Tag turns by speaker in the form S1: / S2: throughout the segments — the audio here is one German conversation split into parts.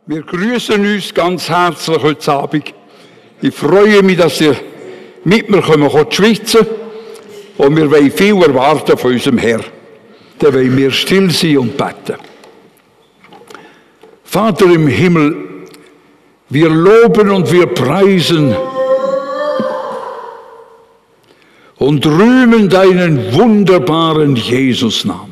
S1: Wir grüßen uns ganz herzlich heute Abend. Ich freue mich, dass ihr mit mir schwitzen könnt. Und wir wollen viel erwarten von unserem Herrn. Dann wollen wir still sein und beten. Vater im Himmel, wir loben und wir preisen und rühmen deinen wunderbaren Jesusnamen.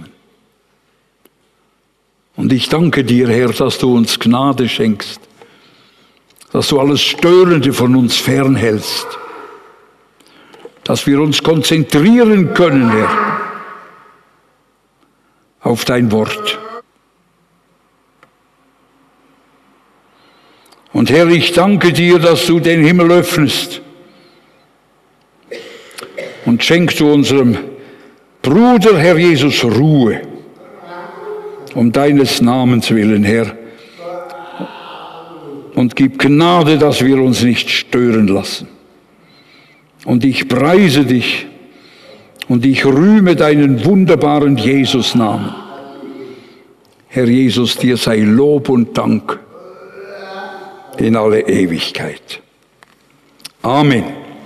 S1: Und ich danke dir, Herr, dass du uns Gnade schenkst, dass du alles Störende von uns fernhältst, dass wir uns konzentrieren können, Herr, auf dein Wort. Und Herr, ich danke dir, dass du den Himmel öffnest und schenkst du unserem Bruder, Herr Jesus, Ruhe. Um deines Namens willen, Herr. Und gib Gnade, dass wir uns nicht stören lassen. Und ich preise dich und ich rühme deinen wunderbaren Jesusnamen. Herr Jesus, dir sei Lob und Dank in alle Ewigkeit. Amen.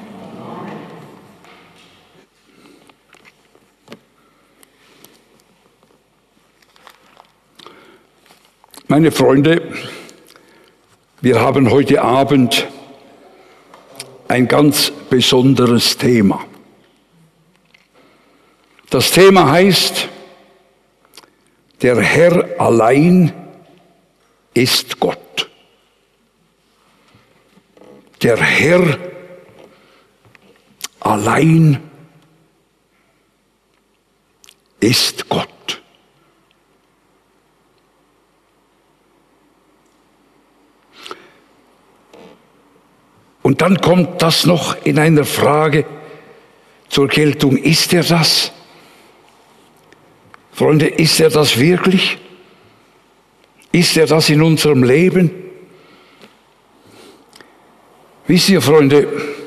S1: Meine Freunde, wir haben heute Abend ein ganz besonderes Thema. Das Thema heißt, der Herr allein ist Gott. Der Herr allein ist Gott. Und dann kommt das noch in einer Frage zur Geltung. Ist er das? Freunde, ist er das wirklich? Ist er das in unserem Leben? Wisst ihr, Freunde,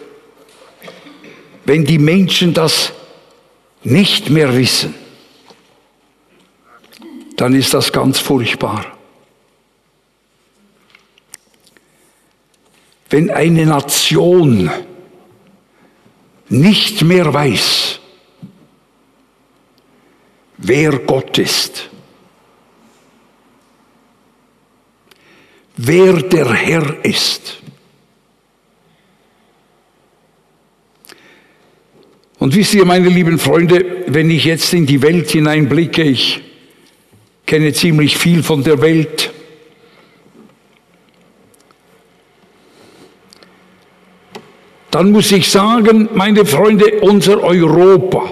S1: wenn die Menschen das nicht mehr wissen, dann ist das ganz furchtbar. Wenn eine Nation nicht mehr weiß, wer Gott ist, wer der Herr ist. Und wisst ihr, meine lieben Freunde, wenn ich jetzt in die Welt hineinblicke, ich kenne ziemlich viel von der Welt, dann muss ich sagen, meine Freunde, unser Europa,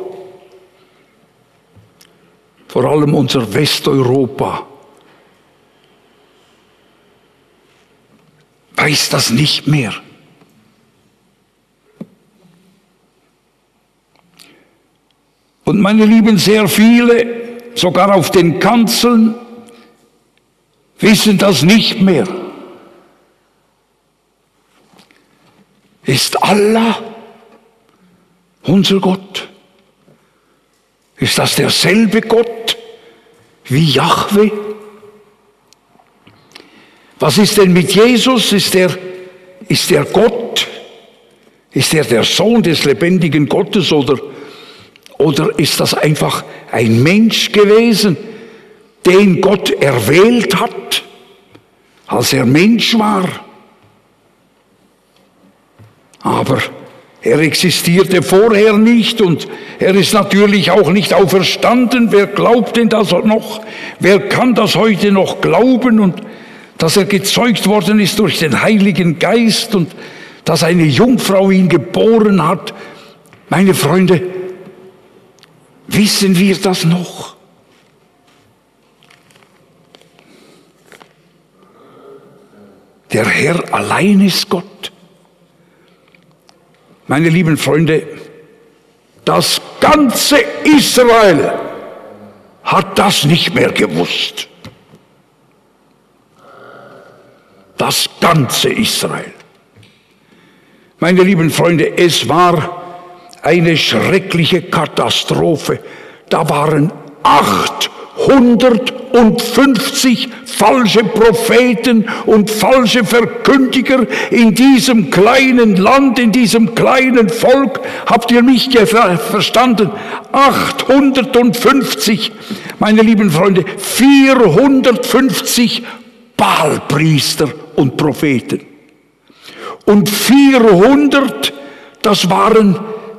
S1: vor allem unser Westeuropa, weiß das nicht mehr. Und meine Lieben, sehr viele, sogar auf den Kanzeln, wissen das nicht mehr. Ist Allah unser Gott? Ist das derselbe Gott wie Jahwe? Was ist denn mit Jesus? Ist er Gott? Ist er der Sohn des lebendigen Gottes oder ist das einfach ein Mensch gewesen, den Gott erwählt hat, als er Mensch war? Aber er existierte vorher nicht und er ist natürlich auch nicht auferstanden. Wer glaubt denn das noch? Wer kann das heute noch glauben? Und dass er gezeugt worden ist durch den Heiligen Geist und dass eine Jungfrau ihn geboren hat. Meine Freunde, wissen wir das noch? Der Herr allein ist Gott. Meine lieben Freunde, das ganze Israel hat das nicht mehr gewusst. Das ganze Israel. Meine lieben Freunde, es war eine schreckliche Katastrophe. Da waren 800 450 falsche Propheten und falsche Verkündiger in diesem kleinen Land, in diesem kleinen Volk. Habt ihr mich verstanden? 850, meine lieben Freunde, 450 Baalpriester und Propheten. Und 400, das waren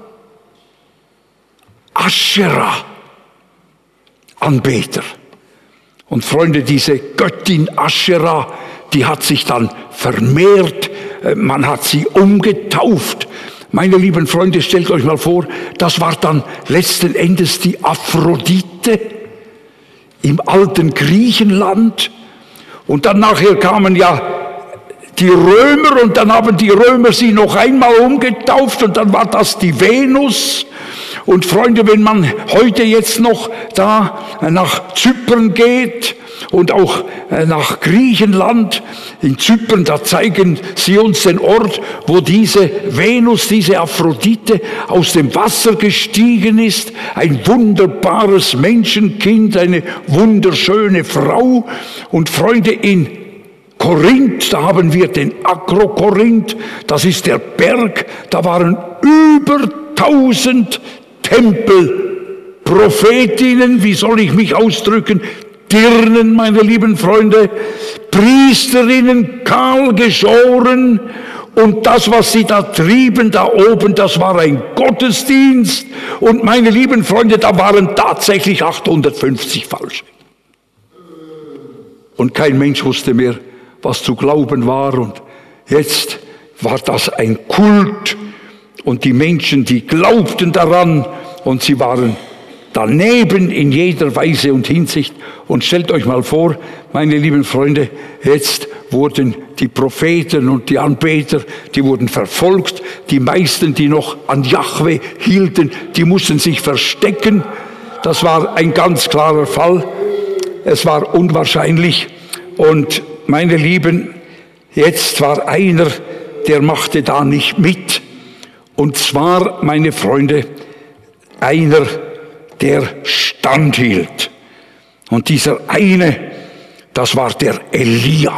S1: Aschera-Anbeter. Und Freunde, diese Göttin Aschera, die hat sich dann vermehrt, man hat sie umgetauft. Meine lieben Freunde, stellt euch mal vor, das war dann letzten Endes die Aphrodite im alten Griechenland. Und dann nachher kamen ja die Römer und dann haben die Römer sie noch einmal umgetauft und dann war das die Venus. Und Freunde, wenn man heute jetzt noch da nach Zypern geht und auch nach Griechenland, in Zypern, da zeigen sie uns den Ort, wo diese Venus, diese Aphrodite aus dem Wasser gestiegen ist. Ein wunderbares Menschenkind, eine wunderschöne Frau. Und Freunde, in Korinth, da haben wir den Akrokorinth, das ist der Berg, da waren über 1000 Tempel, Prophetinnen, wie soll ich mich ausdrücken, Dirnen, meine lieben Freunde, Priesterinnen, kahl geschoren, und das, was sie da trieben, da oben, das war ein Gottesdienst, und meine lieben Freunde, da waren tatsächlich 850 falsche. Und kein Mensch wusste mehr, was zu glauben war, und jetzt war das ein Kult. Und die Menschen, die glaubten daran und sie waren daneben in jeder Weise und Hinsicht. Und stellt euch mal vor, meine lieben Freunde, jetzt wurden die Propheten und die Anbeter, die wurden verfolgt. Die meisten, die noch an Jahwe hielten, die mussten sich verstecken. Das war ein ganz klarer Fall. Es war unwahrscheinlich. Und meine Lieben, jetzt war einer, der machte da nicht mit. Und zwar, meine Freunde, einer, der standhielt. Und dieser eine, das war der Elia.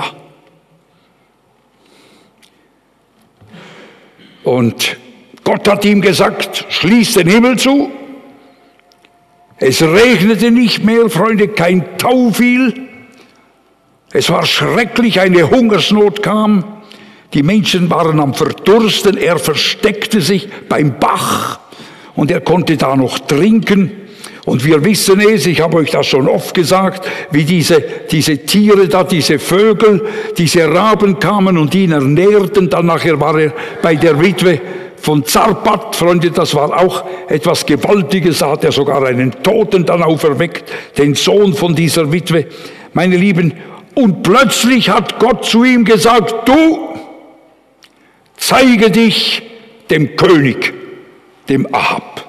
S1: Und Gott hat ihm gesagt, schließ den Himmel zu. Es regnete nicht mehr, Freunde, kein Tau fiel. Es war schrecklich, eine Hungersnot kam. Die Menschen waren am Verdursten, er versteckte sich beim Bach und er konnte da noch trinken. Und wir wissen es, ich habe euch das schon oft gesagt, wie diese Tiere da, diese Vögel, diese Raben kamen und ihn ernährten. Dann nachher war er bei der Witwe von Zarpat, Freunde, das war auch etwas Gewaltiges, da hat er sogar einen Toten dann auferweckt, den Sohn von dieser Witwe. Meine Lieben, und plötzlich hat Gott zu ihm gesagt, du, zeige dich dem König, dem Ahab.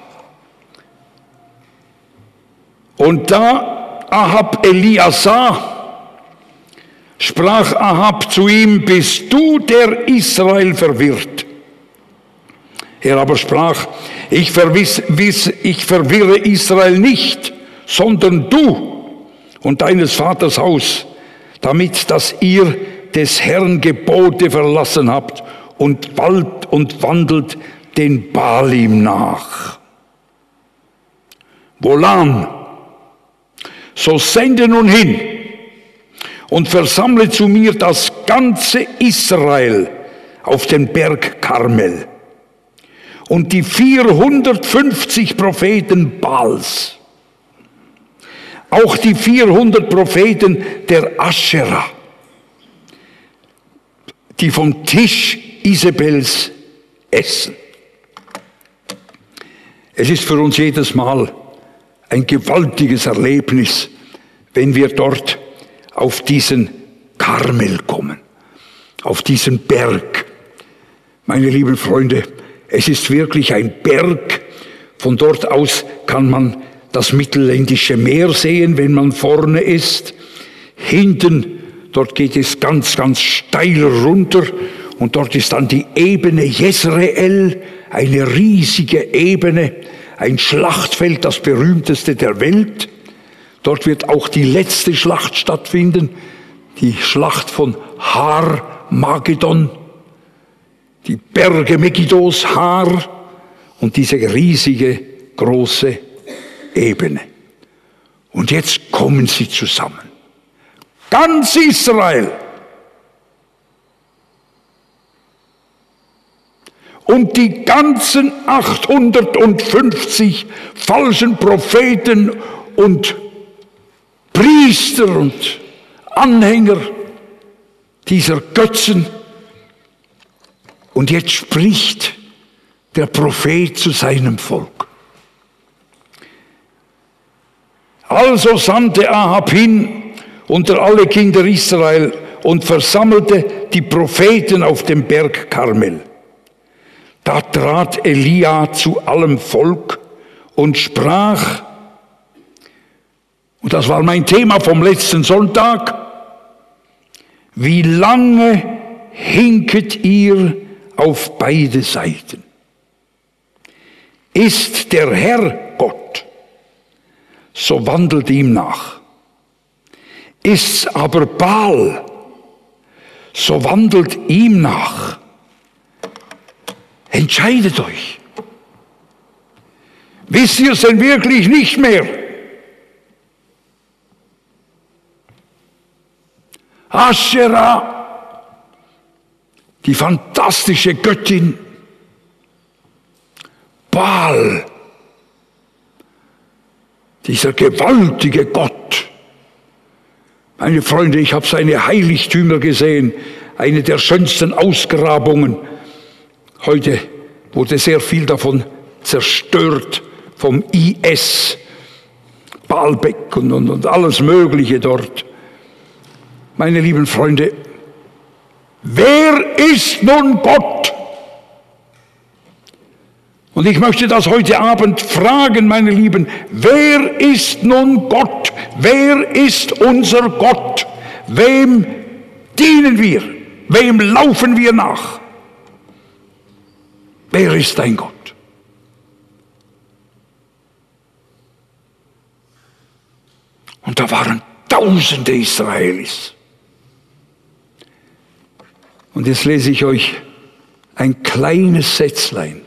S1: Und da Ahab Elia sah, sprach Ahab zu ihm, bist du, der Israel verwirrt? Er aber sprach, ich verwirre Israel nicht, sondern du und deines Vaters Haus, damit, dass ihr des Herrn Gebote verlassen habt und wandelt den Baalim nach. Wohlan, so sende nun hin und versammle zu mir das ganze Israel auf den Berg Karmel und die 450 Propheten Baals, auch die 400 Propheten der Aschera, die vom Tisch Isabels essen. Es ist für uns jedes Mal ein gewaltiges Erlebnis, wenn wir dort auf diesen Karmel kommen, auf diesen Berg. Meine lieben Freunde, es ist wirklich ein Berg. Von dort aus kann man das Mittelländische Meer sehen, wenn man vorne ist. Hinten, dort geht es ganz, ganz steil runter und dort ist dann die Ebene Jezreel, eine riesige Ebene, ein Schlachtfeld, das berühmteste der Welt. Dort wird auch die letzte Schlacht stattfinden, die Schlacht von Har-Magedon, die Berge Megiddos, Har und diese riesige, große Ebene. Und jetzt kommen sie zusammen. Ganz Israel. Und die ganzen 850 falschen Propheten und Priester und Anhänger dieser Götzen. Und jetzt spricht der Prophet zu seinem Volk. Also sandte Ahab hin unter alle Kinder Israel und versammelte die Propheten auf dem Berg Karmel. Da trat Elia zu allem Volk und sprach, und das war mein Thema vom letzten Sonntag: Wie lange hinket ihr auf beide Seiten? Ist der Herr Gott, so wandelt ihm nach. Ist's aber Baal, so wandelt ihm nach. Entscheidet euch. Wisst ihr es denn wirklich nicht mehr? Aschera, die fantastische Göttin. Baal, dieser gewaltige Gott. Meine Freunde, ich habe seine Heiligtümer gesehen, eine der schönsten Ausgrabungen. Heute wurde sehr viel davon zerstört, vom IS, Baalbek und alles Mögliche dort. Meine lieben Freunde, wer ist nun Gott? Und ich möchte das heute Abend fragen, meine Lieben, wer ist nun Gott? Wer ist unser Gott? Wem dienen wir? Wem laufen wir nach? Wer ist dein Gott? Und da waren Tausende Israelis. Und jetzt lese ich euch ein kleines Sätzlein.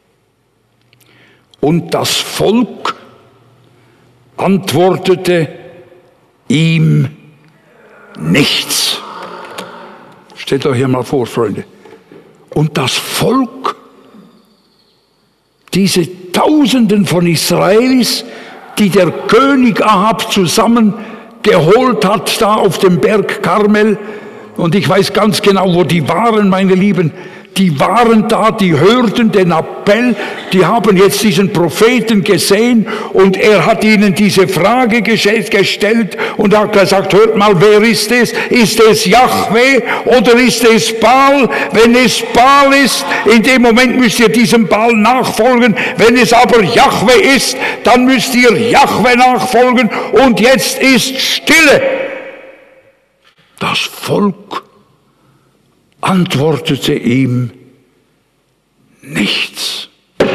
S1: Und das Volk antwortete ihm nichts. Stellt euch hier mal vor, Freunde. Und das Volk, diese Tausenden von Israelis, die der König Ahab zusammengeholt hat, da auf dem Berg Karmel. Und ich weiß ganz genau, wo die waren, meine Lieben. Die waren da, die hörten den Appell, die haben jetzt diesen Propheten gesehen und er hat ihnen diese Frage gestellt und hat gesagt, hört mal, wer ist es? Ist es Jahwe oder ist es Baal? Wenn es Baal ist, in dem Moment müsst ihr diesem Baal nachfolgen. Wenn es aber Jahwe ist, dann müsst ihr Jahwe nachfolgen und jetzt ist Stille. Das Volk antwortete ihm nichts.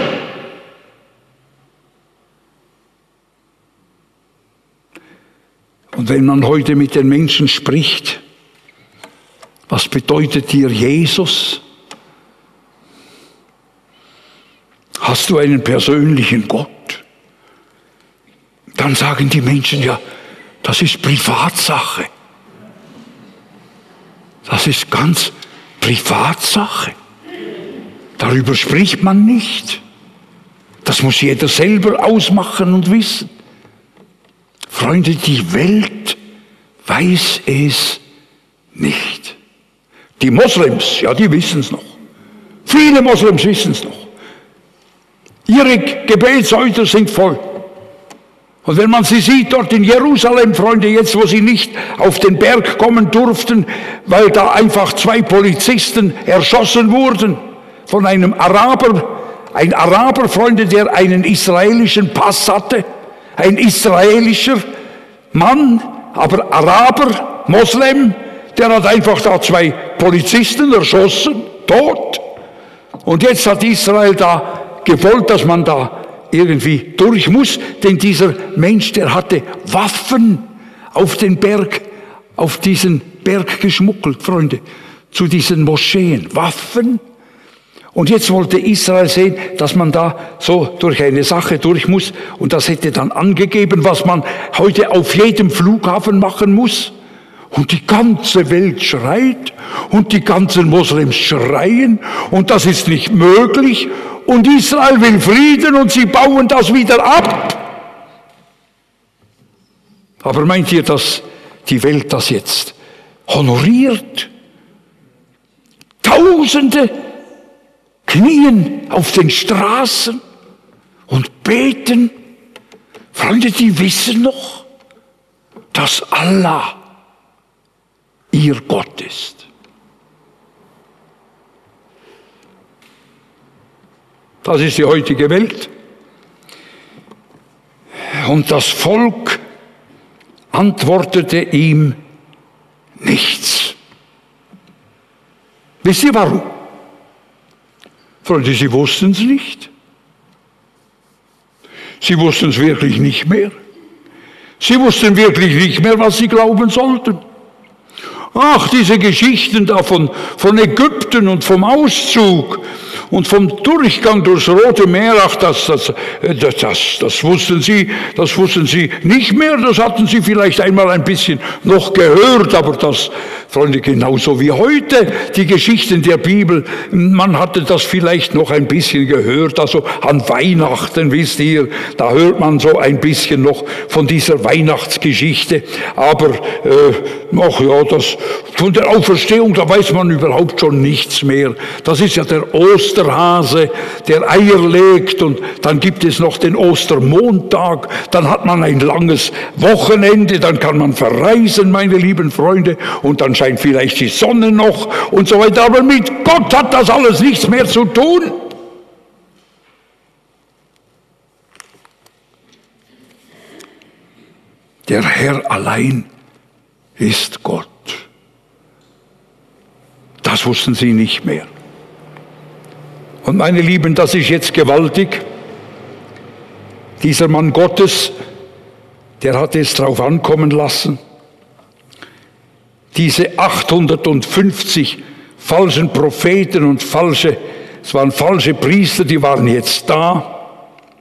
S1: Und wenn man heute mit den Menschen spricht, was bedeutet dir Jesus? Hast du einen persönlichen Gott? Dann sagen die Menschen, ja, das ist Privatsache. Das ist ganz Privatsache. Darüber spricht man nicht. Das muss jeder selber ausmachen und wissen. Freunde, die Welt weiß es nicht. Die Moslems, ja, die wissen es noch. Viele Moslems wissen es noch. Ihre Gebetshäuser sind voll. Und wenn man sie sieht dort in Jerusalem, Freunde, jetzt wo sie nicht auf den Berg kommen durften, weil da einfach 2 Polizisten erschossen wurden von einem Araber, ein Araber, Freunde, der einen israelischen Pass hatte, ein israelischer Mann, aber Araber, Moslem, der hat einfach da 2 Polizisten erschossen, tot. Und jetzt hat Israel da gewollt, dass man da irgendwie durch muss, denn dieser Mensch, der hatte Waffen auf den Berg, auf diesen Berg geschmuggelt, Freunde, zu diesen Moscheen, Waffen. Und jetzt wollte Israel sehen, dass man da so durch eine Sache durch muss. Und das hätte dann angegeben, was man heute auf jedem Flughafen machen muss. Und die ganze Welt schreit und die ganzen Moslems schreien und das ist nicht möglich. Und Israel will Frieden und sie bauen das wieder ab. Aber meint ihr, dass die Welt das jetzt honoriert? Tausende knien auf den Straßen und beten. Freunde, die wissen noch, dass Allah ihr Gott ist. Das ist die heutige Welt. Und das Volk antwortete ihm nichts. Wisst ihr warum? Freunde, sie wussten es nicht. Sie wussten es wirklich nicht mehr. Sie wussten wirklich nicht mehr, was sie glauben sollten. Ach, diese Geschichten da von Ägypten und vom Auszug und vom Durchgang durchs Rote Meer, ach, das wussten sie nicht mehr, das hatten sie vielleicht einmal ein bisschen noch gehört, aber das, Freunde, genauso wie heute, die Geschichten der Bibel, man hatte das vielleicht noch ein bisschen gehört, also an Weihnachten, wisst ihr, da hört man so ein bisschen noch von dieser Weihnachtsgeschichte, aber, ach ja, das, von der Auferstehung, da weiß man überhaupt schon nichts mehr. Das ist ja der Osterhase, der Eier legt und dann gibt es noch den Ostermontag, dann hat man ein langes Wochenende, dann kann man verreisen, meine lieben Freunde, und dann scheint vielleicht die Sonne noch und so weiter. Aber mit Gott hat das alles nichts mehr zu tun. Der Herr allein ist Gott. Das wussten sie nicht mehr. Und meine Lieben, das ist jetzt gewaltig. Dieser Mann Gottes, der hat es drauf ankommen lassen. Diese 850 falschen Propheten und es waren falsche Priester, die waren jetzt da.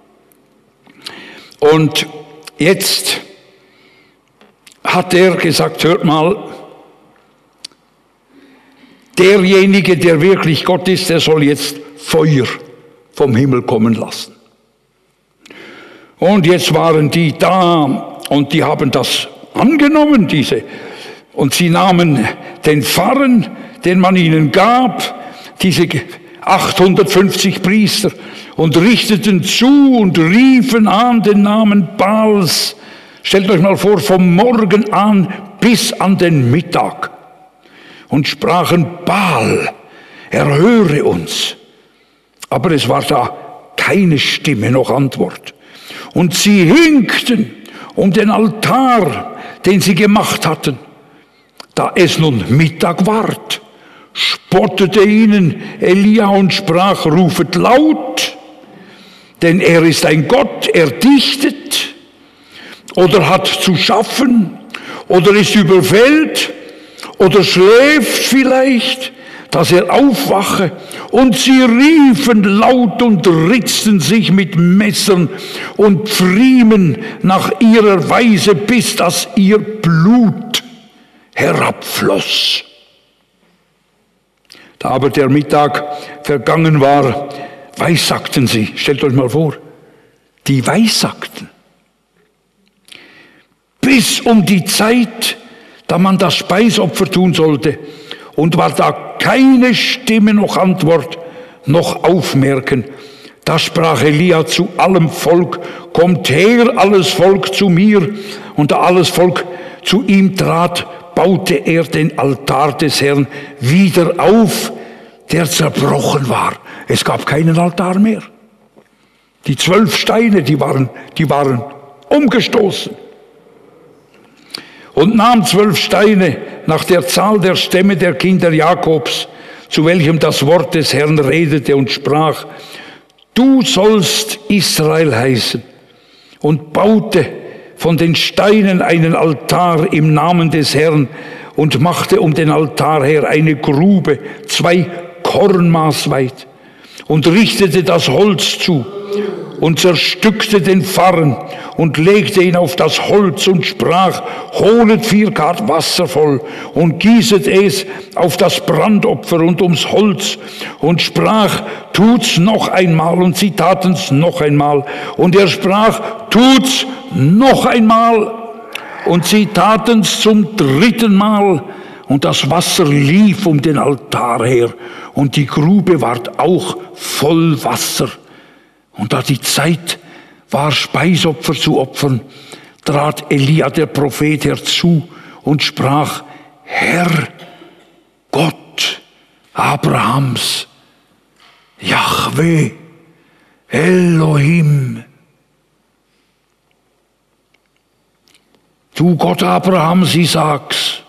S1: Und jetzt hat er gesagt, hört mal, derjenige, der wirklich Gott ist, der soll jetzt Feuer vom Himmel kommen lassen. Und jetzt waren die da und die haben das angenommen, und sie nahmen den Pfarren, den man ihnen gab, diese 850 Priester, und richteten zu und riefen an den Namen Baals. Stellt euch mal vor, vom Morgen an bis an den Mittag. Und sprachen, Baal, erhöre uns. Aber es war da keine Stimme noch Antwort. Und sie hinkten um den Altar, den sie gemacht hatten. Da es nun Mittag ward, spottete ihnen Elia und sprach, rufet laut, denn er ist ein Gott, er dichtet oder hat zu schaffen oder ist überfällt oder schläft vielleicht, dass er aufwache. Und sie riefen laut und ritzten sich mit Messern und pfriemen nach ihrer Weise, bis dass ihr Blut herabfloss. Da aber der Mittag vergangen war, weissagten sie. Stellt euch mal vor, die weissagten. Bis um die Zeit, da man das Speisopfer tun sollte, und war da keine Stimme noch Antwort, noch Aufmerken. Da sprach Elia zu allem Volk, kommt her, alles Volk zu mir. Und da alles Volk zu ihm trat, baute er den Altar des Herrn wieder auf, der zerbrochen war. Es gab keinen Altar mehr. Die 12 Steine, die waren umgestoßen. Und nahm 12 Steine nach der Zahl der Stämme der Kinder Jakobs, zu welchem das Wort des Herrn redete und sprach, du sollst Israel heißen, und baute von den Steinen einen Altar im Namen des Herrn und machte um den Altar her eine Grube, 2 Kornmaß weit, und richtete das Holz zu und zerstückte den Farren und legte ihn auf das Holz und sprach, holet 4 Kart Wasser voll und gießet es auf das Brandopfer und ums Holz und sprach, tut's noch einmal, und sie taten's noch einmal, und er sprach, tut's noch einmal, und sie taten's zum 3. Mal, und das Wasser lief um den Altar her, und die Grube ward auch voll Wasser. Und da die Zeit war, Speisopfer zu opfern, trat Elia, der Prophet, herzu und sprach, Herr Gott Abrahams, Jahwe, Elohim, du Gott Abrahams, Isaaks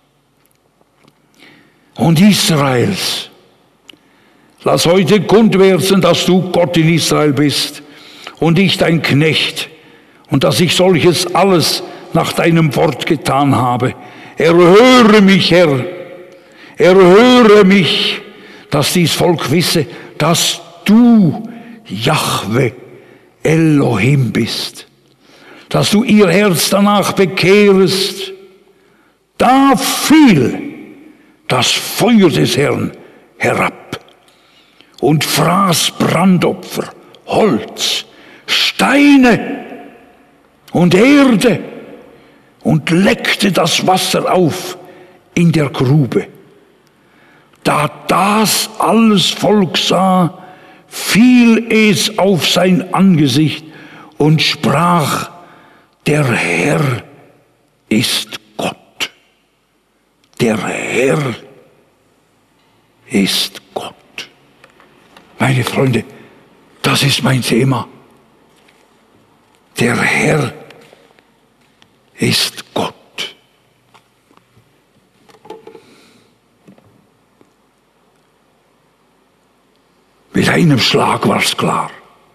S1: und Israels, lass heute kund werden, dass du Gott in Israel bist und ich dein Knecht, und dass ich solches alles nach deinem Wort getan habe. Erhöre mich, Herr, erhöre mich, dass dies Volk wisse, dass du Jahwe Elohim bist, dass du ihr Herz danach bekehrest. Da fiel das Feuer des Herrn herab und fraß Brandopfer, Holz, Steine und Erde und leckte das Wasser auf in der Grube. Da das alles Volk sah, fiel es auf sein Angesicht und sprach, der Herr ist Gott. Der Herr ist Gott. Meine Freunde, das ist mein Thema. Der Herr ist Gott. Mit einem Schlag war es klar.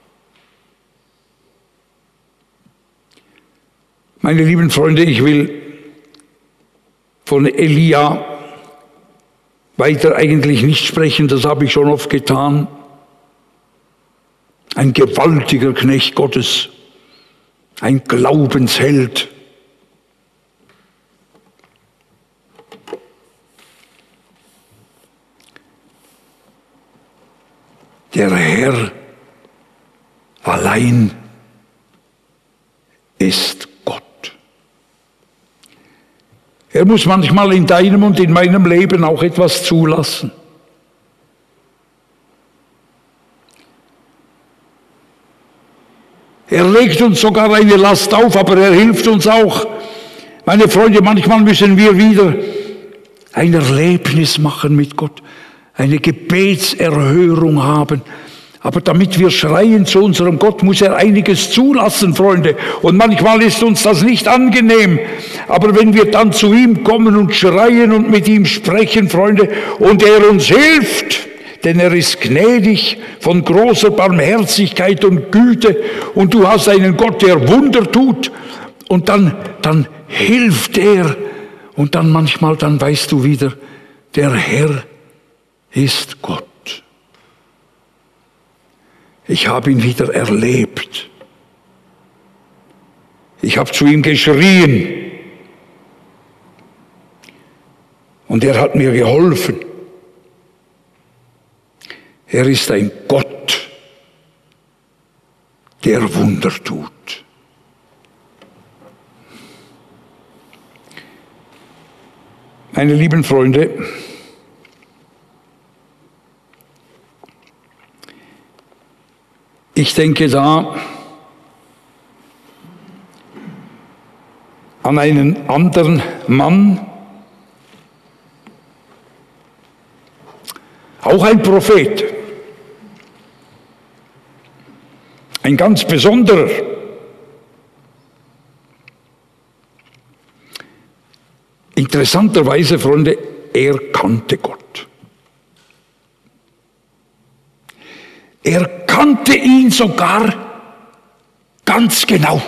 S1: Meine lieben Freunde, ich will von Elia weiter eigentlich nicht sprechen, das habe ich schon oft getan. Ein gewaltiger Knecht Gottes, ein Glaubensheld. Der Herr allein ist Gott. Er muss manchmal in deinem und in meinem Leben auch etwas zulassen. Er legt uns sogar eine Last auf, aber er hilft uns auch. Meine Freunde, manchmal müssen wir wieder ein Erlebnis machen mit Gott, eine Gebetserhörung haben. Aber damit wir schreien zu unserem Gott, muss er einiges zulassen, Freunde. Und manchmal ist uns das nicht angenehm. Aber wenn wir dann zu ihm kommen und schreien und mit ihm sprechen, Freunde, und er uns hilft, denn er ist gnädig, von großer Barmherzigkeit und Güte, und du hast einen Gott, der Wunder tut, und dann hilft er, und dann manchmal, dann weißt du wieder, der Herr ist Gott. Ich habe ihn wieder erlebt. Ich habe zu ihm geschrien, und er hat mir geholfen. Er ist ein Gott, der Wunder tut. Meine lieben Freunde, ich denke da an einen anderen Mann, auch ein Prophet, ein ganz besonderer. Interessanterweise, Freunde, er kannte Gott. Er kannte ihn sogar ganz genau.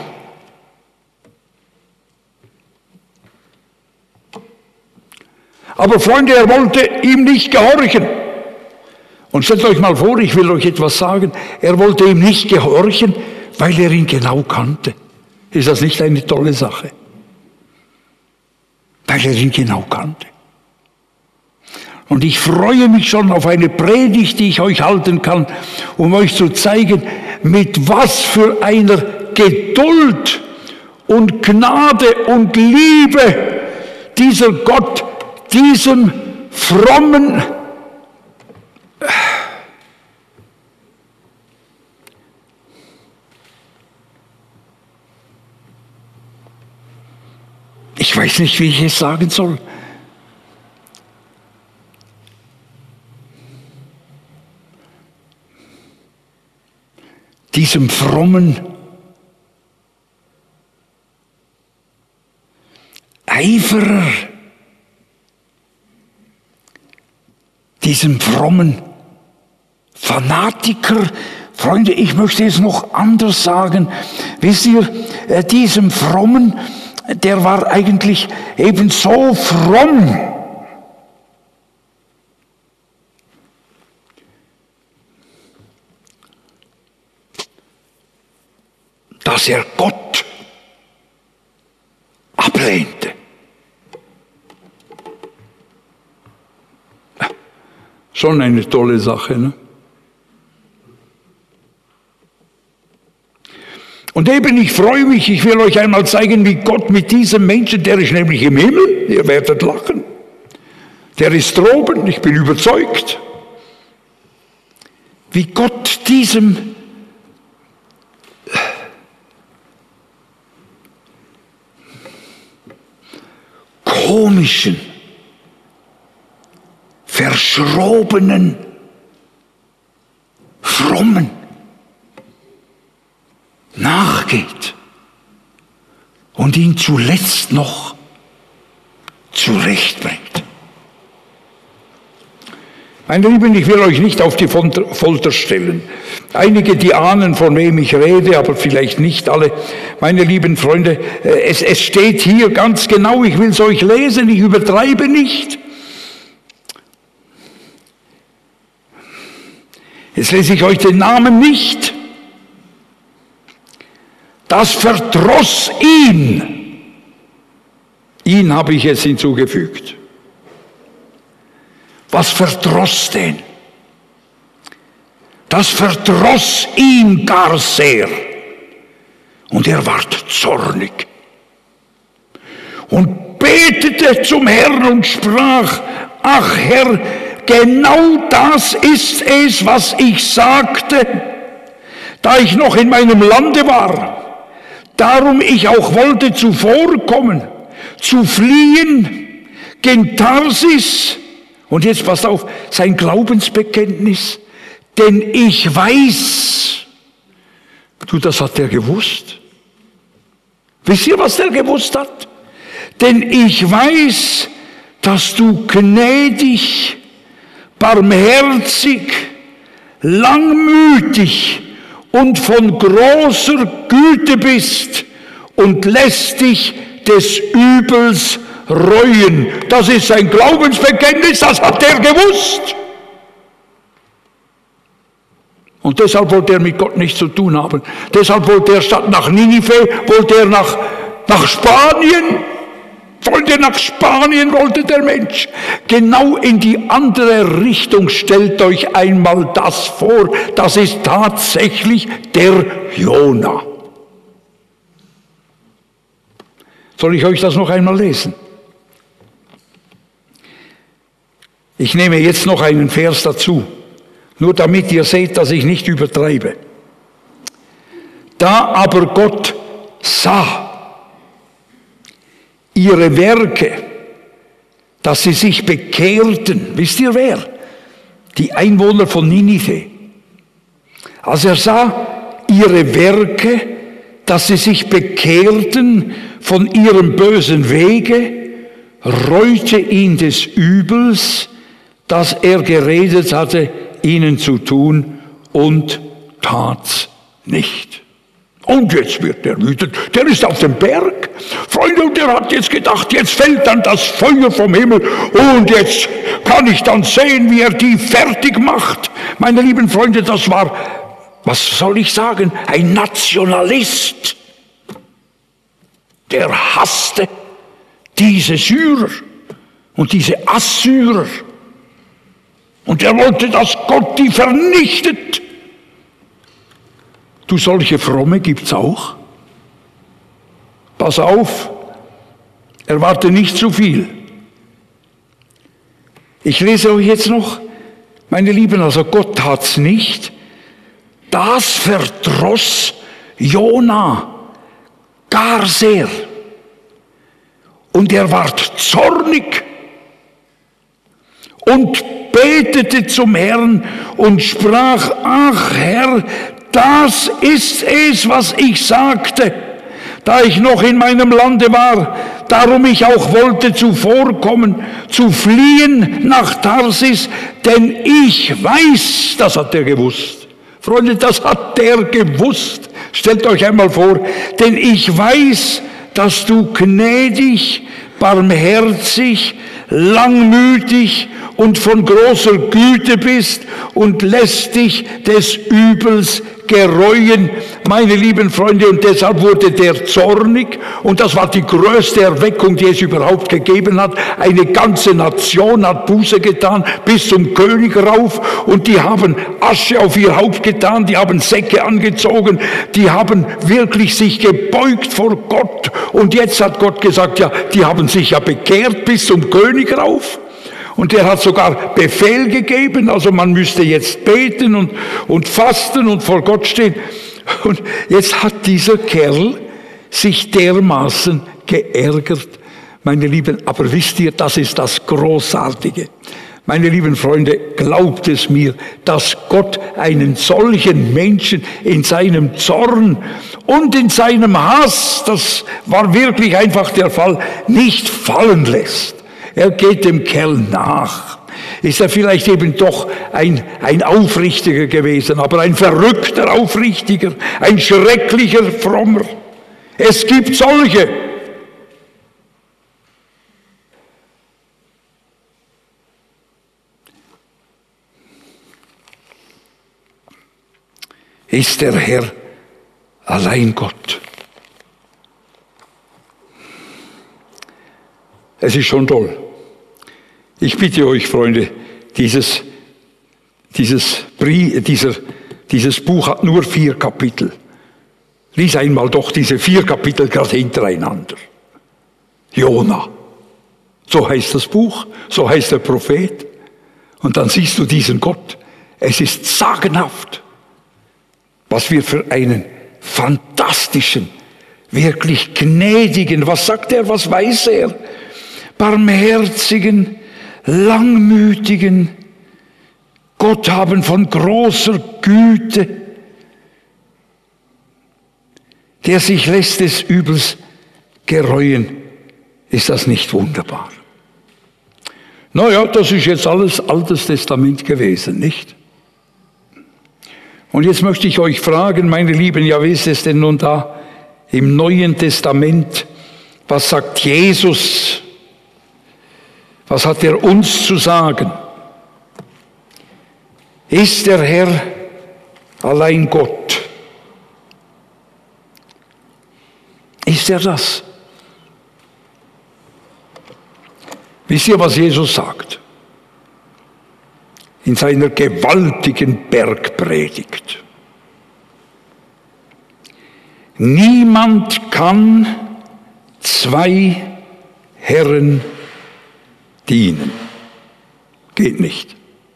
S1: Aber Freunde, er wollte ihm nicht gehorchen. Und stellt euch mal vor, ich will euch etwas sagen, er wollte ihm nicht gehorchen, weil er ihn genau kannte. Ist das nicht eine tolle Sache? Weil er ihn genau kannte. Und ich freue mich schon auf eine Predigt, die ich euch halten kann, um euch zu zeigen, mit was für einer Geduld und Gnade und Liebe dieser Gott diesem frommen, ich weiß nicht, wie ich es sagen soll. Diesem frommen Eiferer, diesem frommen Fanatiker, Freunde, ich möchte es noch anders sagen. Wisst ihr, diesem frommen, der war eigentlich eben so fromm, dass er Gott ablehnte. Schon eine tolle Sache, ne? Und eben, ich freue mich, ich will euch einmal zeigen, wie Gott mit diesem Menschen, der ist nämlich im Himmel, ihr werdet lachen, der ist droben, ich bin überzeugt, wie Gott diesem komischen, verschrobenen, frommen nachgeht und ihn zuletzt noch zurechtbringt. Meine Lieben, ich will euch nicht auf die Folter stellen. Einige, die ahnen, von wem ich rede, aber vielleicht nicht alle. Meine lieben Freunde, es steht hier ganz genau, ich will es euch lesen, ich übertreibe nicht. Jetzt lese ich euch den Namen nicht. Das verdross ihn. Ihn habe ich jetzt hinzugefügt. Was verdross den? Das verdross ihn gar sehr. Und er ward zornig. Und betete zum Herrn und sprach, ach Herr, genau das ist es, was ich sagte, da ich noch in meinem Lande war. Darum ich auch wollte zuvorkommen, zu fliehen gen Tarsis. Und jetzt passt auf, sein Glaubensbekenntnis. Denn ich weiß, das hat er gewusst. Wisst ihr, was der gewusst hat? Denn ich weiß, dass du gnädig, barmherzig, langmütig und von großer Güte bist und lässt dich des Übels reuen. Das ist sein Glaubensbekenntnis, das hat er gewusst. Und deshalb wollte er mit Gott nichts zu tun haben. Deshalb wollte er statt nach Ninive, wollte er nach Spanien. Freunde, nach Spanien wollte der Mensch. Genau in die andere Richtung. Stellt euch einmal das vor. Das ist tatsächlich der Jona. Soll ich euch das noch einmal lesen? Ich nehme jetzt noch einen Vers dazu. Nur damit ihr seht, dass ich nicht übertreibe. Da aber Gott sah ihre Werke, dass sie sich bekehrten. Wisst ihr wer? Die Einwohner von Ninive. Als er sah ihre Werke, dass sie sich bekehrten von ihrem bösen Wege, reute ihn des Übels, das er geredet hatte, ihnen zu tun, und tat's nicht. Und jetzt wird er wütend. Der ist auf dem Berg. Freunde, und der hat jetzt gedacht, jetzt fällt dann das Feuer vom Himmel und jetzt kann ich dann sehen, wie er die fertig macht. Meine lieben Freunde, das war, was soll ich sagen, ein Nationalist. Der hasste diese Syrer und diese Assyrer. Und er wollte, dass Gott die vernichtet. Du, solche Fromme gibt's auch. Pass auf, erwarte nicht zu viel. Ich lese euch jetzt noch, meine Lieben, also Gott tat's nicht. Das verdross Jona gar sehr. Und er ward zornig und betete zum Herrn und sprach, ach Herr, das ist es, was ich sagte, da ich noch in meinem Lande war, darum ich auch wollte zuvorkommen, zu fliehen nach Tarsis, denn ich weiß, das hat er gewusst. Freunde, das hat der gewusst. Stellt euch einmal vor, denn ich weiß, dass du gnädig, barmherzig, langmütig und von großer Güte bist und lässt dich des Übels gereuen, meine lieben Freunde, und deshalb wurde der zornig, und das war die größte Erweckung, die es überhaupt gegeben hat. Eine ganze Nation hat Buße getan, bis zum König rauf, und die haben Asche auf ihr Haupt getan, die haben Säcke angezogen, die haben wirklich sich gebeugt vor Gott, und jetzt hat Gott gesagt, ja, die haben sich ja bekehrt bis zum König rauf. Und er hat sogar Befehl gegeben, also man müsste jetzt beten und fasten und vor Gott stehen. Und jetzt hat dieser Kerl sich dermaßen geärgert, meine Lieben. Aber wisst ihr, das ist das Großartige. Meine lieben Freunde, glaubt es mir, dass Gott einen solchen Menschen in seinem Zorn und in seinem Hass, das war wirklich einfach der Fall, nicht fallen lässt. Er geht dem Kerl nach. Ist er vielleicht eben doch ein Aufrichtiger gewesen, aber ein verrückter Aufrichtiger, ein schrecklicher Frommer. Es gibt solche. Ist der Herr allein Gott? Es ist schon toll. Ich bitte euch, Freunde, dieses Buch hat nur 4 Kapitel. Lies einmal doch diese 4 Kapitel gerade hintereinander. Jona. So heißt das Buch, so heißt der Prophet. Und dann siehst du diesen Gott. Es ist sagenhaft, was wir für einen fantastischen, wirklich gnädigen, was sagt er, was weiß er? Barmherzigen, langmütigen Gott haben von großer Güte, der sich lässt des Übels gereuen. Ist das nicht wunderbar? Naja, das ist jetzt alles Altes Testament gewesen, nicht? Und jetzt möchte ich euch fragen, meine Lieben, ja, wie ist es denn nun da im Neuen Testament? Was sagt Jesus? Was hat er uns zu sagen? Ist der Herr allein Gott? Ist er das? Wisst ihr, was Jesus sagt? In seiner gewaltigen Bergpredigt. Niemand kann 2 Herren dienen. Geht nicht.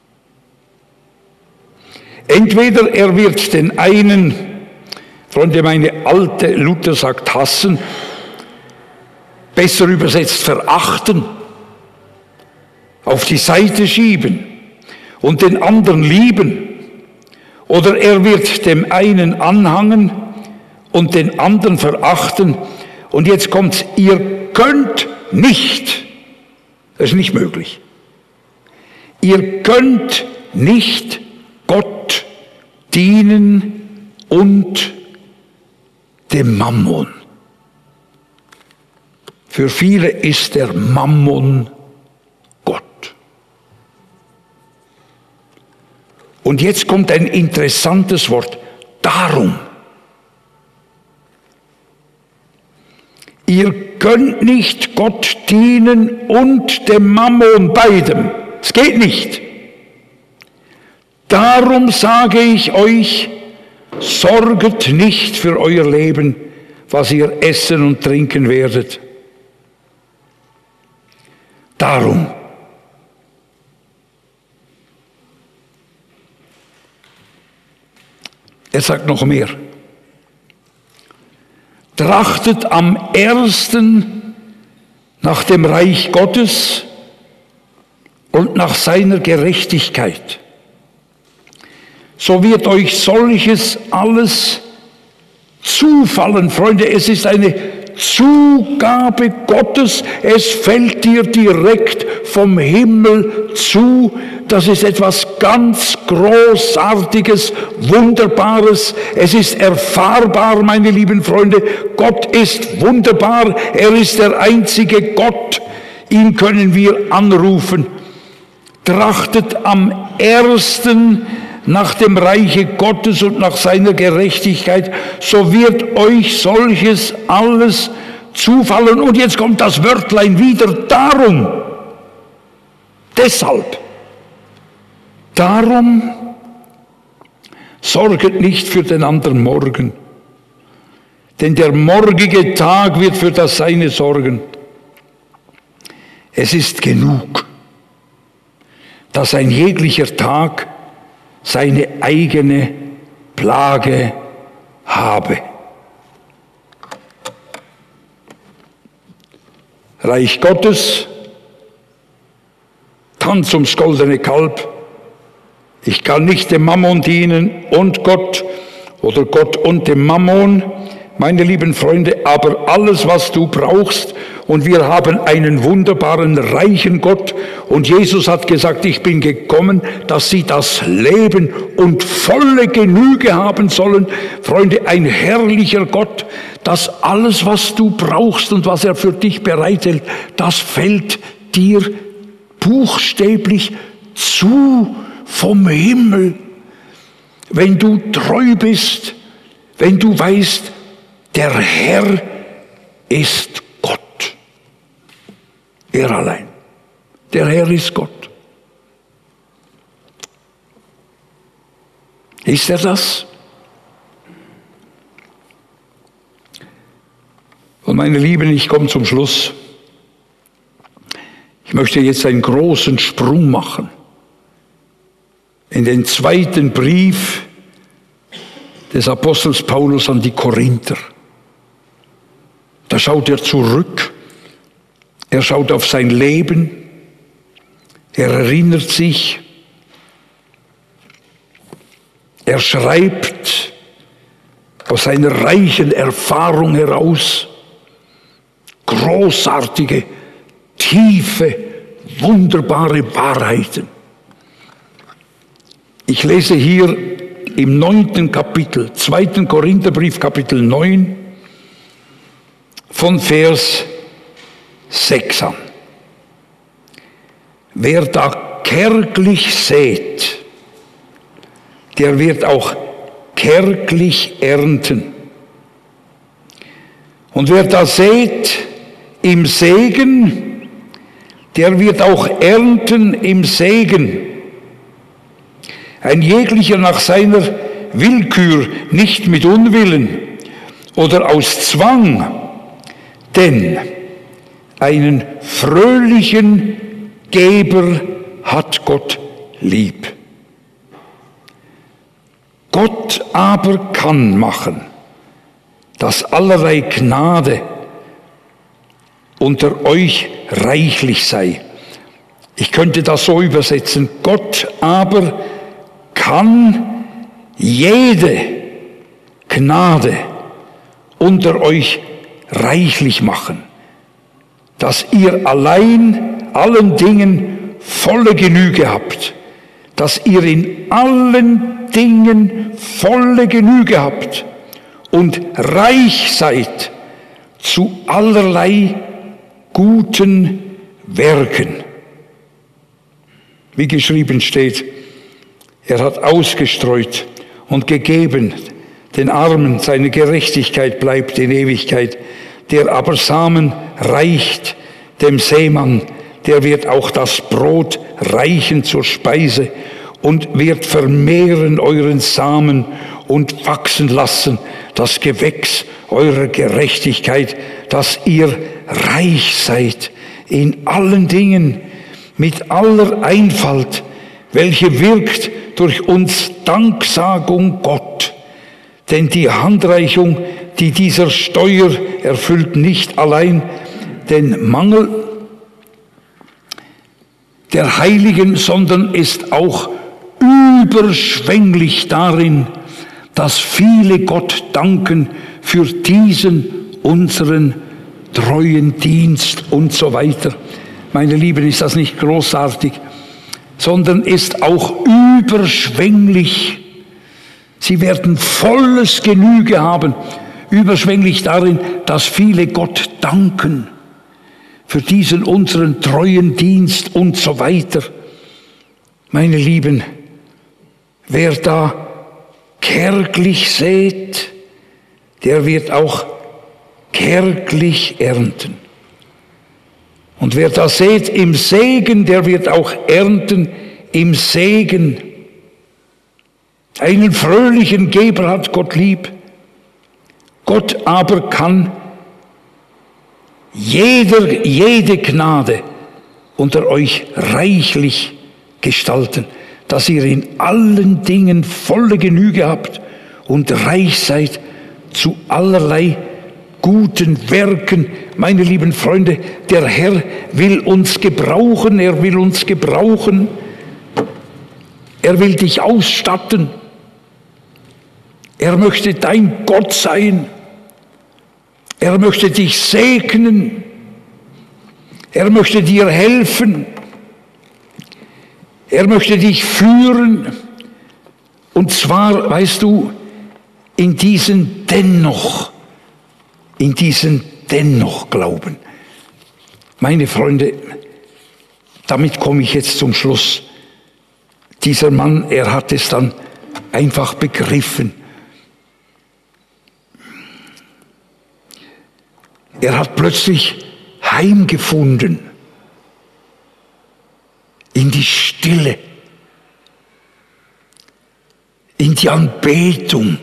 S1: Entweder er wird den einen, Freunde, meine alte Luther sagt hassen, besser übersetzt verachten, auf die Seite schieben und den anderen lieben, oder er wird dem einen anhangen und den anderen verachten. Und jetzt kommt's, ihr könnt nicht, das ist nicht möglich, ihr könnt nicht Gott dienen und dem Mammon. Für viele ist der Mammon Gott. Und jetzt kommt ein interessantes Wort. Darum. Ihr könnt nicht Gott dienen und dem Mammon, beidem. Es geht nicht. Darum sage ich euch, sorget nicht für euer Leben, was ihr essen und trinken werdet. Darum. Er sagt noch mehr. Trachtet am ersten nach dem Reich Gottes und nach seiner Gerechtigkeit. So wird euch solches alles zufallen. Freunde, es ist eine Zugabe Gottes. Es fällt dir direkt vom Himmel zu. Das ist etwas ganz Großartiges, Wunderbares. Es ist erfahrbar, meine lieben Freunde. Gott ist wunderbar. Er ist der einzige Gott. Ihn können wir anrufen. Trachtet am ersten nach dem Reiche Gottes und nach seiner Gerechtigkeit, so wird euch solches alles zufallen. Und jetzt kommt das Wörtlein wieder, darum. Deshalb. Darum sorget nicht für den anderen Morgen, denn der morgige Tag wird für das Seine sorgen. Es ist genug, dass ein jeglicher Tag seine eigene Plage habe. Reich Gottes, Tanz ums goldene Kalb. Ich kann nicht dem Mammon dienen und Gott oder Gott und dem Mammon, meine lieben Freunde, aber alles, was du brauchst, und wir haben einen wunderbaren, reichen Gott, und Jesus hat gesagt, ich bin gekommen, dass sie das Leben und volle Genüge haben sollen. Freunde, ein herrlicher Gott, dass alles, was du brauchst und was er für dich bereithält, das fällt dir buchstäblich zu vom Himmel, wenn du treu bist, wenn du weißt, der Herr ist Gott. Er allein. Der Herr ist Gott. Ist er das? Und meine Lieben, ich komme zum Schluss. Ich möchte jetzt einen großen Sprung machen in den zweiten Brief des Apostels Paulus an die Korinther. Da schaut er zurück, er schaut auf sein Leben, er erinnert sich, er schreibt aus seiner reichen Erfahrung heraus großartige, tiefe, wunderbare Wahrheiten. Ich lese hier im 9. Kapitel, 2. Korintherbrief, Kapitel 9, von Vers 6 an. Wer da kärglich sät, der wird auch kärglich ernten. Und wer da sät im Segen, der wird auch ernten im Segen. Ein jeglicher nach seiner Willkür, nicht mit Unwillen oder aus Zwang, denn einen fröhlichen Geber hat Gott lieb. Gott aber kann machen, dass allerlei Gnade unter euch reichlich sei. Ich könnte das so übersetzen. Gott aber kann jede Gnade unter euch reichlich machen, dass ihr allein allen Dingen volle Genüge habt, dass ihr in allen Dingen volle Genüge habt und reich seid zu allerlei guten Werken. Wie geschrieben steht, er hat ausgestreut und gegeben den Armen, seine Gerechtigkeit bleibt in Ewigkeit. Der aber Samen reicht dem Sämann, der wird auch das Brot reichen zur Speise und wird vermehren euren Samen und wachsen lassen das Gewächs eurer Gerechtigkeit, dass ihr reich seid in allen Dingen mit aller Einfalt, welche wirkt durch uns Danksagung Gott. Denn die Handreichung, die dieser Steuer erfüllt nicht allein den Mangel der Heiligen, sondern ist auch überschwänglich darin, dass viele Gott danken für diesen unseren treuen Dienst und so weiter. Meine Lieben, ist das nicht großartig, sondern ist auch überschwänglich. Sie werden volles Genüge haben, überschwänglich darin, dass viele Gott danken für diesen unseren treuen Dienst und so weiter. Meine Lieben, wer da kärglich sät, der wird auch kärglich ernten. Und wer da sät im Segen, der wird auch ernten im Segen. Einen fröhlichen Geber hat Gott lieb. Gott aber kann jede Gnade unter euch reichlich gestalten, dass ihr in allen Dingen volle Genüge habt und reich seid zu allerlei guten Werken. Meine lieben Freunde, der Herr will uns gebrauchen, er will uns gebrauchen, er will dich ausstatten, er möchte dein Gott sein, er möchte dich segnen, er möchte dir helfen, er möchte dich führen, und zwar, weißt du, in diesen dennoch Glauben. Meine Freunde, damit komme ich jetzt zum Schluss. Dieser Mann, er hat es dann einfach begriffen. Er hat plötzlich heimgefunden in die Stille, in die Anbetung.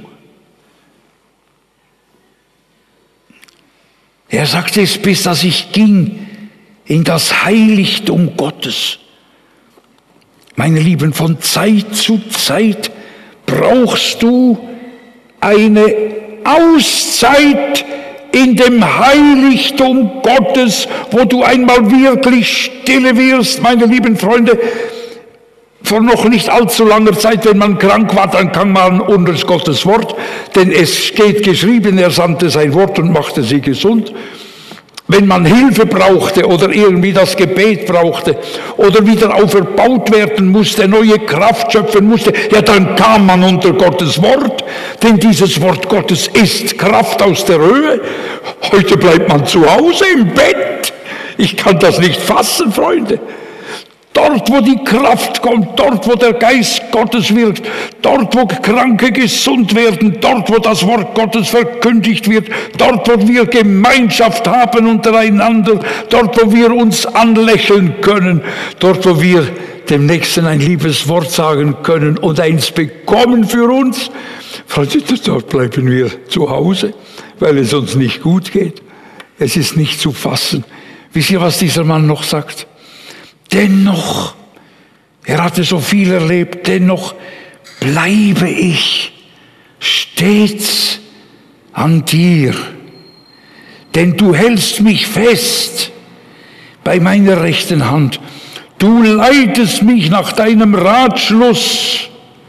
S1: Er sagte es, bis dass ich ging in das Heiligtum Gottes. Meine Lieben, von Zeit zu Zeit brauchst du eine Auszeit in dem Heiligtum Gottes, wo du einmal wirklich stille wirst. Meine lieben Freunde, vor noch nicht allzu langer Zeit, wenn man krank war, dann kam man unter Gottes Wort, denn es steht geschrieben, er sandte sein Wort und machte sie gesund. Wenn man Hilfe brauchte oder irgendwie das Gebet brauchte oder wieder auferbaut werden musste, neue Kraft schöpfen musste, ja, dann kam man unter Gottes Wort, denn dieses Wort Gottes ist Kraft aus der Höhe. Heute bleibt man zu Hause im Bett. Ich kann das nicht fassen, Freunde. Dort, wo die Kraft kommt, dort, wo der Geist Gottes wirkt, dort, wo Kranke gesund werden, dort, wo das Wort Gottes verkündigt wird, dort, wo wir Gemeinschaft haben untereinander, dort, wo wir uns anlächeln können, dort, wo wir dem Nächsten ein liebes Wort sagen können und eins bekommen für uns. Freunde, dort bleiben wir zu Hause, weil es uns nicht gut geht. Es ist nicht zu fassen. Wisst ihr, was dieser Mann noch sagt? Dennoch, er hatte so viel erlebt, dennoch bleibe ich stets an dir, denn du hältst mich fest bei meiner rechten Hand. Du leitest mich nach deinem Ratschluss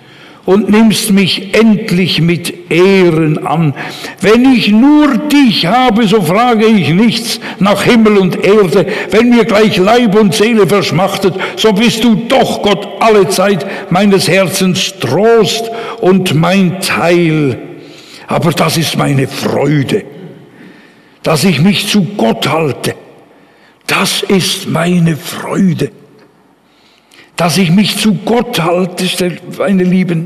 S1: und nimmst mich endlich mit Ehren an. Wenn ich nur dich habe, so frage ich nichts nach Himmel und Erde. Wenn mir gleich Leib und Seele verschmachtet, so bist du doch, Gott, allezeit meines Herzens Trost und mein Teil. Aber das ist meine Freude, dass ich mich zu Gott halte. Das ist meine Freude, dass ich mich zu Gott halte, meine Lieben.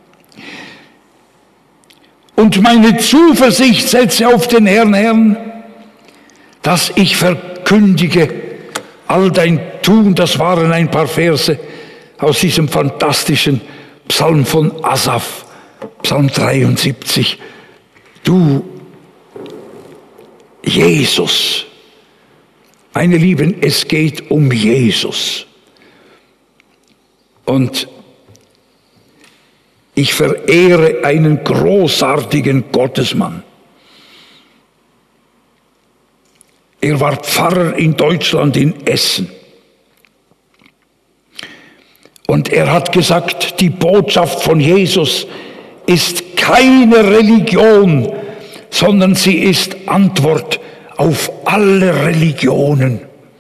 S1: Und meine Zuversicht setze auf den Herrn, dass ich verkündige all dein Tun. Das waren ein paar Verse aus diesem fantastischen Psalm von Asaf, Psalm 73. Du, Jesus, meine Lieben, es geht um Jesus. Und ich verehre einen großartigen Gottesmann. Er war Pfarrer in Deutschland, in Essen. Und er hat gesagt, die Botschaft von Jesus ist keine Religion, sondern sie ist Antwort auf alle Religionen.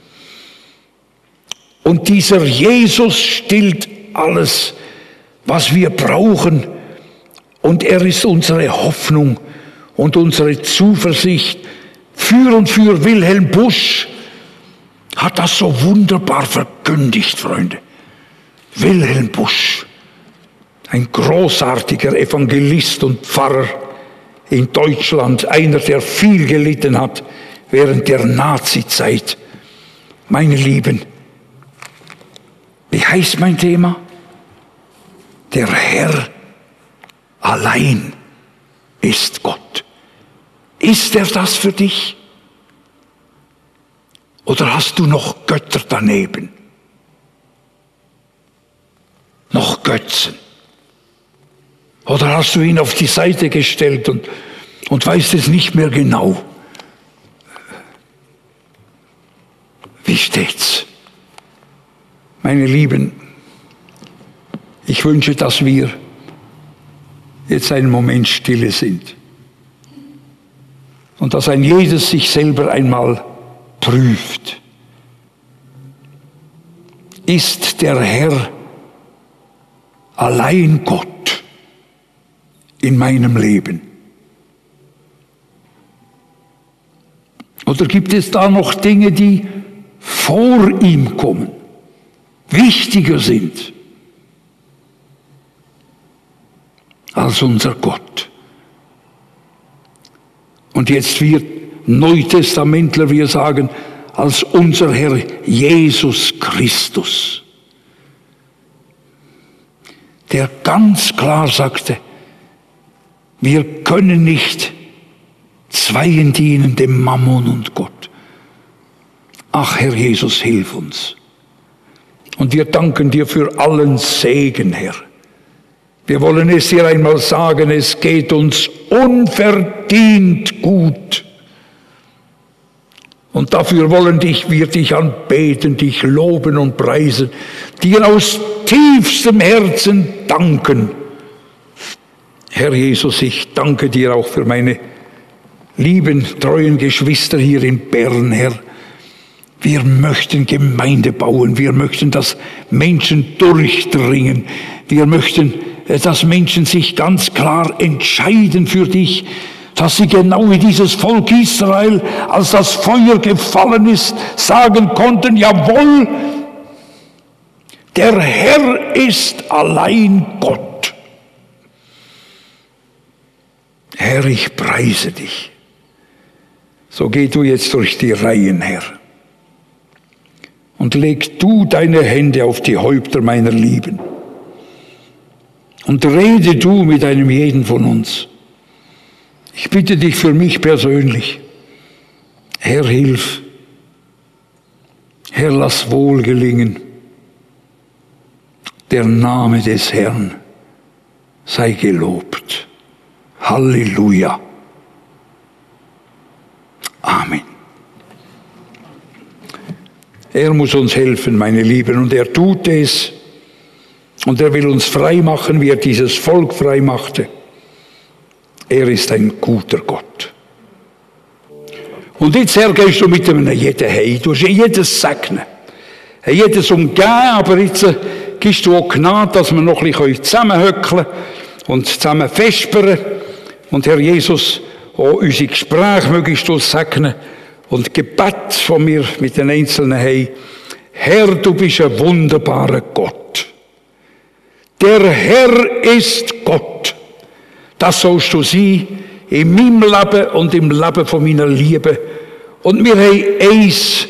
S1: Und dieser Jesus stillt alles, was wir brauchen. Und er ist unsere Hoffnung und unsere Zuversicht. Für und für Wilhelm Busch hat das so wunderbar verkündigt, Freunde. Wilhelm Busch, ein großartiger Evangelist und Pfarrer in Deutschland, einer, der viel gelitten hat während der Nazizeit. Meine Lieben, wie heißt mein Thema? Der Herr allein ist Gott. Ist er das für dich? Oder hast du noch Götter daneben? Noch Götzen? Oder hast du ihn auf die Seite gestellt und weißt es nicht mehr genau? Wie steht's? Meine Lieben, ich wünsche, dass wir jetzt einen Moment Stille sind und dass ein jedes sich selber einmal prüft. Ist der Herr allein Gott in meinem Leben? Oder gibt es da noch Dinge, die vor ihm kommen, wichtiger sind als unser Gott? Und jetzt wir Neutestamentler, wir sagen, als unser Herr Jesus Christus, der ganz klar sagte, wir können nicht zweien dienen, dem Mammon und Gott. Ach, Herr Jesus, hilf uns. Und wir danken dir für allen Segen, Herr. Wir wollen es dir einmal sagen, es geht uns unverdient gut. Und dafür wollen wir dich anbeten, dich loben und preisen, dir aus tiefstem Herzen danken. Herr Jesus, ich danke dir auch für meine lieben, treuen Geschwister hier in Bern, Herr. Wir möchten Gemeinde bauen, wir möchten, dass Menschen durchdringen, wir möchten, dass Menschen sich ganz klar entscheiden für dich, dass sie genau wie dieses Volk Israel, als das Feuer gefallen ist, sagen konnten, jawohl, der Herr ist allein Gott. Herr, ich preise dich. So geh du jetzt durch die Reihen, Herr. Und leg du deine Hände auf die Häupter meiner Lieben. Und rede du mit einem jeden von uns. Ich bitte dich für mich persönlich. Herr, hilf. Herr, lass wohl gelingen. Der Name des Herrn sei gelobt. Halleluja. Amen. Er muss uns helfen, meine Lieben, und er tut es, Und er will uns frei machen, wie er dieses Volk frei machte. Er ist ein guter Gott. Und jetzt, Herr, gehst du mit einem jeden heim. Du hast jedes segnen. Jedes umgeben, aber jetzt gibst du auch Gnade, dass wir noch ein bisschen zusammenhöckeln und zusammen vespern. Und Herr Jesus, auch unsere Gespräche mögest du segnen und Gebet von mir mit den Einzelnen heim. Herr, du bist ein wunderbarer Gott. Der Herr ist Gott. Das sollst du sein in meinem Leben und im Leben von meiner Liebe. Und wir haben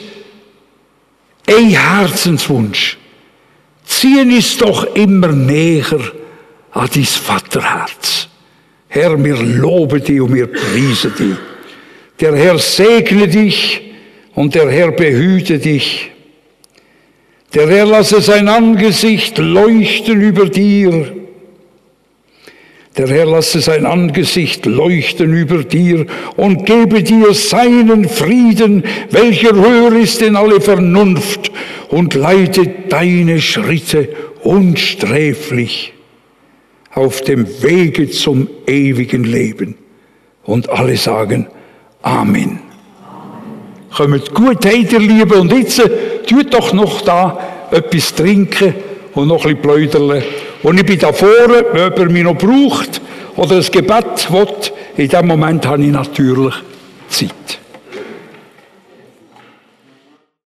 S1: ein Herzenswunsch. Ziehen uns doch immer näher an dein Vaterherz. Herr, wir loben dich und wir preisen dich. Der Herr segne dich und der Herr behüte dich. Der Herr lasse sein Angesicht leuchten über dir. Der Herr lasse sein Angesicht leuchten über dir und gebe dir seinen Frieden, welcher höher ist denn alle Vernunft, und leite deine Schritte unsträflich auf dem Wege zum ewigen Leben. Und alle sagen Amen. Kommt gut heim, ihr Lieben, und jetzt tut doch noch da etwas trinken und noch ein bisschen pläudern. Und ich bin da vorne, wenn jemand mich noch braucht oder ein Gebet will, in dem Moment habe ich natürlich Zeit.